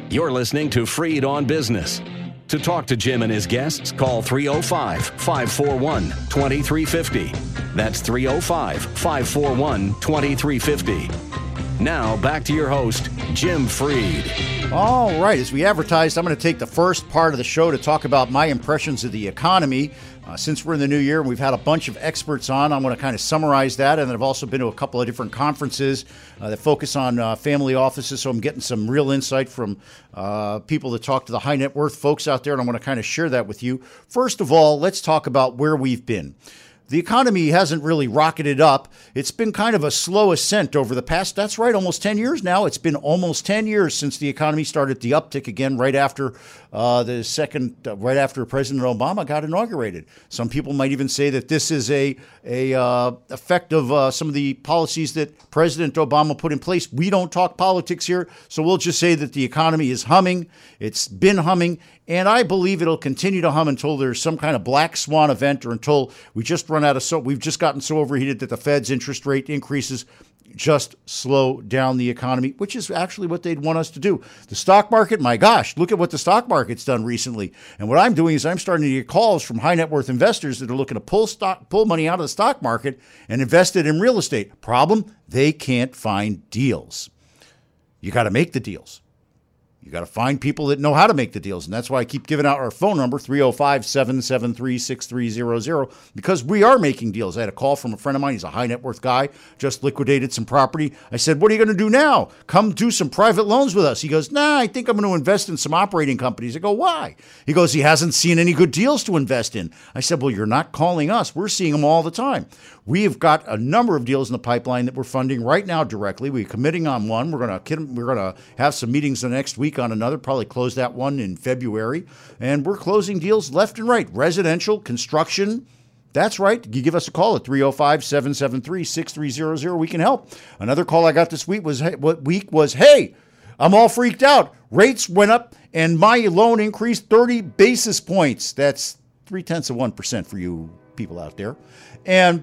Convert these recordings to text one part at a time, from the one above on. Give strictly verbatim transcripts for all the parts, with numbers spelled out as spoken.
You're listening to Freed on Business. To talk to Jim and his guests, call three oh five, five four one, two three five oh. That's three oh five, five four one, two three five oh. Now, back to your host, Jim Freed. All right, as we advertised, I'm going to take the first part of the show to talk about my impressions of the economy. Uh, since we're in the new year and we've had a bunch of experts on, I'm going to kind of summarize that. And then I've also been to a couple of different conferences uh, that focus on uh, family offices. So I'm getting some real insight from uh, people that talk to the high net worth folks out there. And I want to kind of share that with you. First of all, let's talk about where we've been. The economy hasn't really rocketed up. It's been kind of a slow ascent over the past, that's right, almost ten years now. It's been almost ten years since the economy started the uptick again right after uh, the second, uh, right after President Obama got inaugurated. Some people might even say that this is a, a uh, effect of uh, some of the policies that President Obama put in place. We don't talk politics here, so we'll just say that the economy is humming. It's been humming. And I believe it'll continue to hum until there's some kind of black swan event or until we just run out of so we've just gotten so overheated that the Fed's interest rate increases just slow down the economy, which is actually what they'd want us to do. The stock market, my gosh, look at what the stock market's done recently. And what I'm doing is I'm starting to get calls from high net worth investors that are looking to pull stock, pull money out of the stock market and invest it in real estate. Problem, they can't find deals. You got to make the deals. You got to find people that know how to make the deals. And that's why I keep giving out our phone number, three oh five, seven seven three, six three zero zero, because we are making deals. I had a call from a friend of mine. He's a high net worth guy, just liquidated some property. I said, what are you going to do now? Come do some private loans with us. He goes, nah, I think I'm going to invest in some operating companies. I go, why? He goes, he hasn't seen any good deals to invest in. I said, well, you're not calling us. We're seeing them all the time. We have got a number of deals in the pipeline that we're funding right now directly. We're committing on one. We're going to we're going to have some meetings the next week on another, probably close that one in February. And we're closing deals left and right. Residential, construction. That's right. You give us a call at three oh five, seven seven three, six three zero zero. We can help. Another call I got this week was, what week was, hey, I'm all freaked out. Rates went up and my loan increased thirty basis points. That's three-tenths of one percent for you people out there. And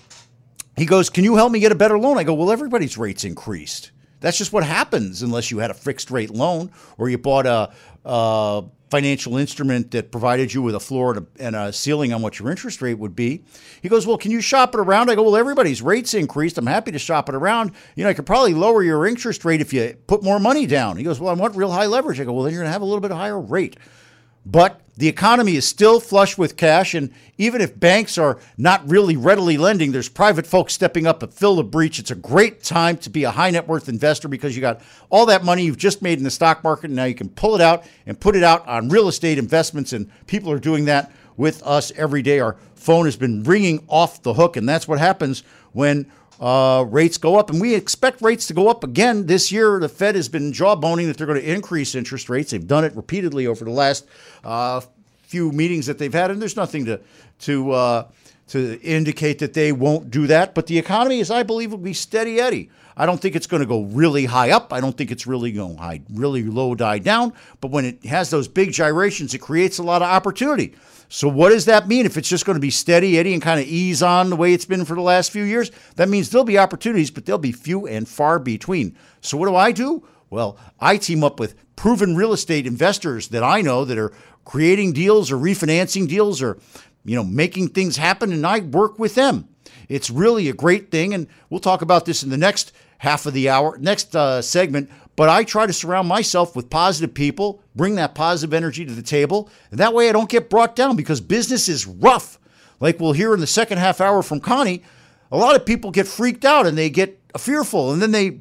he goes, can you help me get a better loan? I go, well, everybody's rates increased. That's just what happens unless you had a fixed rate loan or you bought a, a financial instrument that provided you with a floor and a, and a ceiling on what your interest rate would be. He goes, well, can you shop it around? I go, well, everybody's rates increased. I'm happy to shop it around. You know, I could probably lower your interest rate if you put more money down. He goes, well, I want real high leverage. I go, well, then you're going to have a little bit higher rate. But the economy is still flush with cash, and even if banks are not really readily lending, there's private folks stepping up to fill the breach. It's a great time to be a high net worth investor because you got all that money you've just made in the stock market, and now you can pull it out and put it out on real estate investments, and people are doing that with us every day. Our phone has been ringing off the hook, and that's what happens when Uh, rates go up, and we expect rates to go up again this year. The Fed has been jawboning that they're going to increase interest rates. They've done it repeatedly over the last uh, few meetings that they've had, and there's nothing to to uh, to indicate that they won't do that. But the economy, as I believe, will be steady Eddie. I don't think it's going to go really high up. I don't think it's really going to high, really low die down. But when it has those big gyrations, it creates a lot of opportunity. So what does that mean? If it's just going to be steady Eddie and kind of ease on the way it's been for the last few years, that means there'll be opportunities, but they'll be few and far between. So what do I do? Well, I team up with proven real estate investors that I know that are creating deals or refinancing deals or, you know, making things happen, and I work with them. It's really a great thing, and we'll talk about this in the next half of the hour, next uh, segment. But I try to surround myself with positive people, bring that positive energy to the table. And that way I don't get brought down because business is rough. Like we'll hear in the second half hour from Connie, a lot of people get freaked out and they get fearful and then they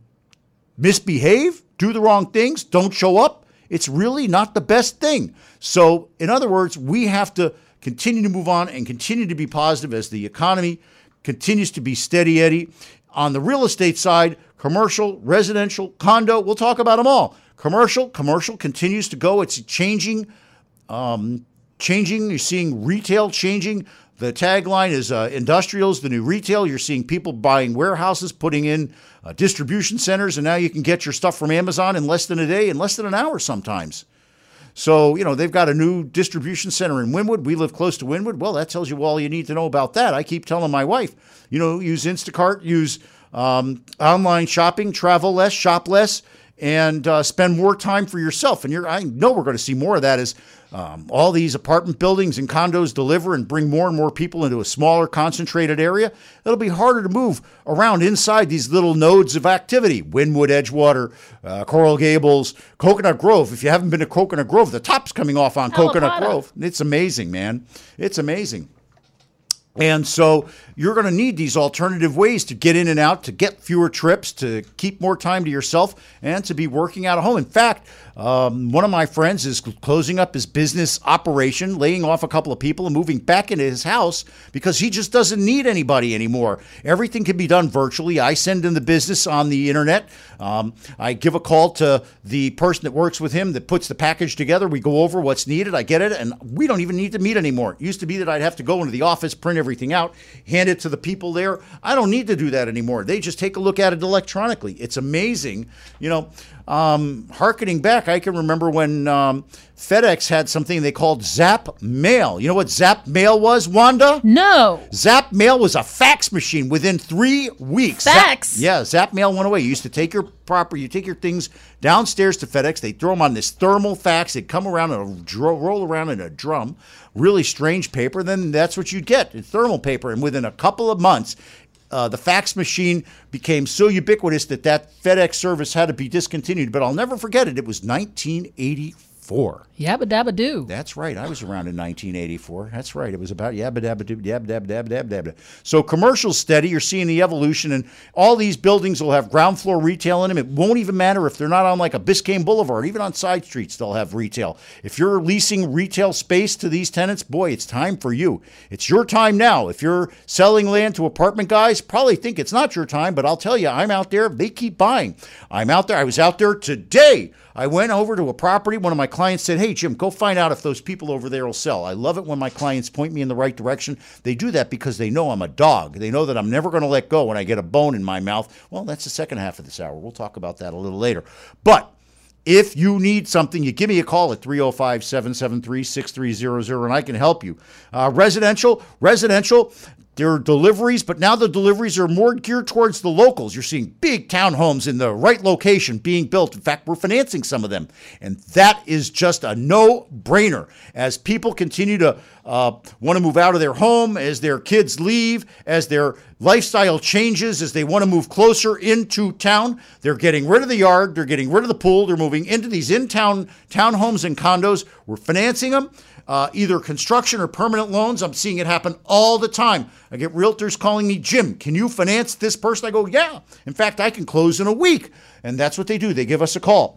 misbehave, do the wrong things, don't show up. It's really not the best thing. So in other words, we have to continue to move on and continue to be positive as the economy continues to be steady Eddie. On the real estate side, commercial, residential, condo, we'll talk about them all. Commercial, commercial continues to go. It's changing, um, changing. You're seeing retail changing. The tagline is uh, industrials, the new retail. You're seeing people buying warehouses, putting in uh, distribution centers, and now you can get your stuff from Amazon in less than a day, in less than an hour sometimes. So, you know, they've got a new distribution center in Wynwood. We live close to Wynwood. Well, that tells you all you need to know about that. I keep telling my wife, you know, use Instacart, use um, online shopping, travel less, shop less, and uh, spend more time for yourself. And you're, I know we're going to see more of that as um, all these apartment buildings and condos deliver and bring more and more people into a smaller, concentrated area. It'll be harder to move around inside these little nodes of activity. Wynwood, Edgewater, uh, Coral Gables, Coconut Grove. If you haven't been to Coconut Grove, the top's coming off on Coconut Grove. It's amazing, man. It's amazing. And so you're going to need these alternative ways to get in and out, to get fewer trips, to keep more time to yourself, and to be working out of home. In fact, um, one of my friends is closing up his business operation, laying off a couple of people and moving back into his house because he just doesn't need anybody anymore. Everything can be done virtually. I send in the business on the internet. Um, I give a call to the person that works with him that puts the package together. We go over what's needed. I get it, and we don't even need to meet anymore. It used to be that I'd have to go into the office, print everything out, hand it to the people there. I don't need to do that anymore. They just take a look at it electronically. It's amazing. You know, um, hearkening back, I can remember when um, FedEx had something they called Zap Mail. You know what Zap Mail was, Wanda? No. Zap Mail was a fax machine within three weeks. Fax? Zap, yeah, Zap Mail went away. You used to take your proper, you take your things downstairs to FedEx. They throw them on this thermal fax. They'd come around and dro- roll around in a drum. Really strange paper. Then that's what you'd get, thermal paper. And within a couple of months, Uh, the fax machine became so ubiquitous that that FedEx service had to be discontinued. But I'll never forget it. It was nineteen eighty-four. Yabba dabba doo. That's right. I was around in nineteen eighty-four. That's right. It was about yabba dabba doo, yabba dabba dabba dabba dabba. So commercial's steady. You're seeing the evolution, and all these buildings will have ground floor retail in them. It won't even matter if they're not on like a Biscayne Boulevard. Even on side streets, they'll have retail. If you're leasing retail space to these tenants, boy, it's time for you. It's your time now. If you're selling land to apartment guys, probably think it's not your time, but I'll tell you, I'm out there. They keep buying. I'm out there. I was out there today. I went over to a property. One of my clients said, hey, Jim, go find out if those people over there will sell. I love it when my clients point me in the right direction. They do that because they know I'm a dog. They know that I'm never going to let go when I get a bone in my mouth. Well, that's the second half of this hour. We'll talk about that a little later. But if you need something, you give me a call at three oh five, seven seven three, six three zero zero, and I can help you. Uh, residential, residential. There are deliveries, but now the deliveries are more geared towards the locals. You're seeing big townhomes in the right location being built. In fact, we're financing some of them. And that is just a no-brainer. As people continue to uh, want to move out of their home, as their kids leave, as their lifestyle changes, as they want to move closer into town, they're getting rid of the yard, they're getting rid of the pool, they're moving into these in-town townhomes and condos. We're financing them. Uh, either construction or permanent loans. I'm seeing it happen all the time. I get realtors calling me, Jim, can you finance this person? I go, yeah. In fact, I can close in a week. And that's what they do. They give us a call.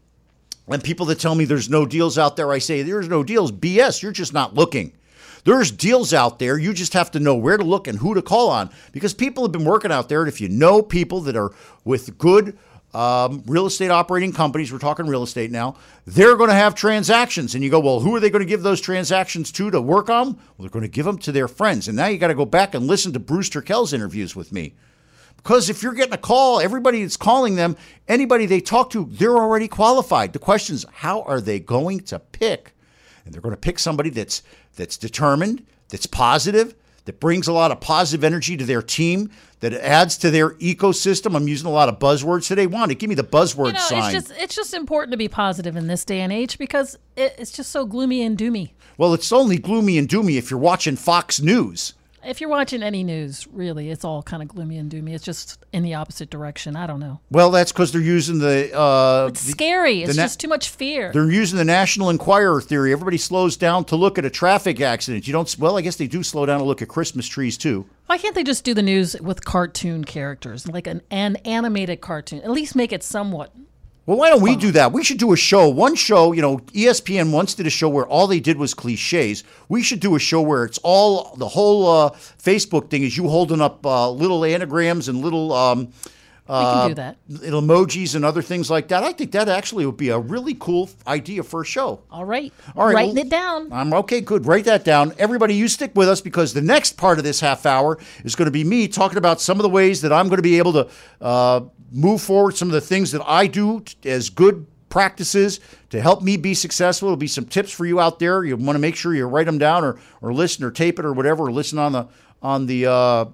And people that tell me there's no deals out there, I say, there's no deals. B S, you're just not looking. There's deals out there. You just have to know where to look and who to call on, because people have been working out there. And if you know people that are with good Um, real estate operating companies, we're talking real estate now, they're going to have transactions. And you go, well, who are they going to give those transactions to to work on? Well, they're going to give them to their friends. And now you got to go back and listen to Bruce Turkell's interviews with me. Because if you're getting a call, everybody that's calling them, anybody they talk to, they're already qualified. The question is, how are they going to pick? And they're going to pick somebody that's that's determined, that's positive, that brings a lot of positive energy to their team, that adds to their ecosystem. I'm using a lot of buzzwords today. Wanda, give me the buzzword you know, sign. It's just, it's just important to be positive in this day and age because it, it's just so gloomy and doomy. Well, it's only gloomy and doomy if you're watching Fox News. If you're watching any news, really, it's all kind of gloomy and doomy. It's just in the opposite direction. I don't know. Well, that's because they're using the... Uh, it's the, scary. It's na- just too much fear. They're using the National Enquirer theory. Everybody slows down to look at a traffic accident. You don't... Well, I guess they do slow down to look at Christmas trees, too. Why can't they just do the news with cartoon characters, like an, an animated cartoon? At least make it somewhat... Well, why don't we do that? We should do a show. One show, you know, E S P N once did a show where all they did was cliches. We should do a show where it's all, the whole uh, Facebook thing is you holding up uh, little anagrams and little... Um, we can do uh, that. Little emojis and other things like that. I think that actually would be a really cool idea for a show. All right. All right. Writing well, it down. I'm okay, good. Write that down. Everybody, you stick with us because the next part of this half hour is going to be me talking about some of the ways that I'm going to be able to uh, move forward, some of the things that I do t- as good practices to help me be successful. There'll be some tips for you out there. You want to make sure you write them down or or listen or tape it or whatever, or listen on the on the uh,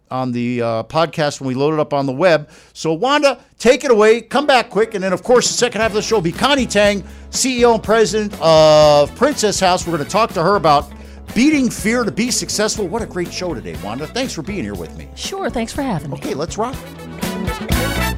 on the uh, podcast when we load it up on the web. So, Wanda, take it away. Come back quick. And then, of course, the second half of the show will be Connie Tang, C E O and president of Princess House. We're going to talk to her about beating fear to be successful. What a great show today, Wanda. Thanks for being here with me. Sure. Thanks for having me. Okay, let's rock.